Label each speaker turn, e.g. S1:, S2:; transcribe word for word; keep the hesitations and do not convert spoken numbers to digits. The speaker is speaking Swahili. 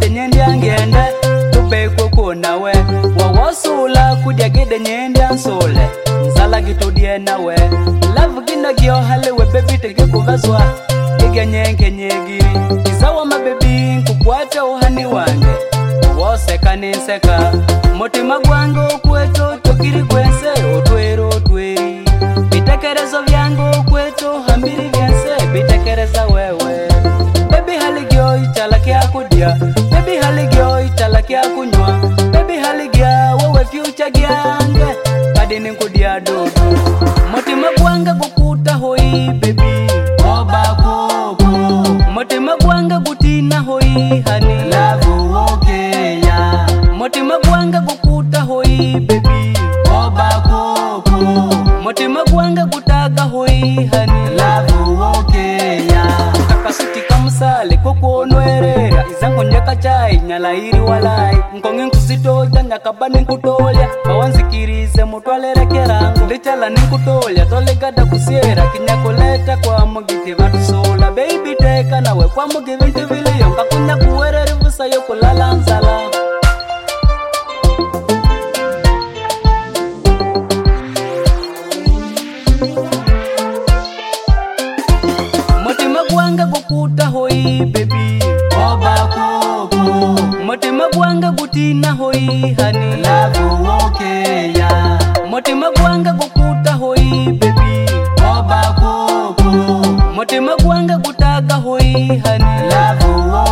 S1: gede nyendi angende tupe koko nawe wawasula kudia gede nyendi ansole nzala gitudie nawe love gina gyo halewe baby tege kuvazwa gege nyenke nyegiri isawa mabebi nkukwata uhani wange wose kaniseka mutima gwangu kweto tokiri kwense otwero otweri bitekerezo vyangu kweto hambiri vyense bitekereza wewe baby haligyo itala kya kudia baby haligyo itala kya kunywa baby haligya wewe future gyange kadini kudia dodo mutima gwanga gukuta hoi baby oba koko mutima gwanga gutina hoi hani love okay ya mutima gwanga gukuta hoi baby oba koko mutima gwanga gutaga hoi hani love okay ya akasuti kamsale koko nwerera izango nyaka chai nyalairi walai nkonge nkusitoja nyakabani nkutolya bawanzikirize mutwalere kerango lichala ninkutolya tolegada kusiera kinyakoleta kwa mugiti vatusola baby teka nawe kwa mugi vintu viliyo ngakunya kuwereri vusa yo kulala nzala mutima gwanga gukuta hoi baby oba koko mutima gwanga gutina hoi hani love okay ya mutima gwanga gukuta hoi baby oba koko mutima gwanga gutaga hoi hani love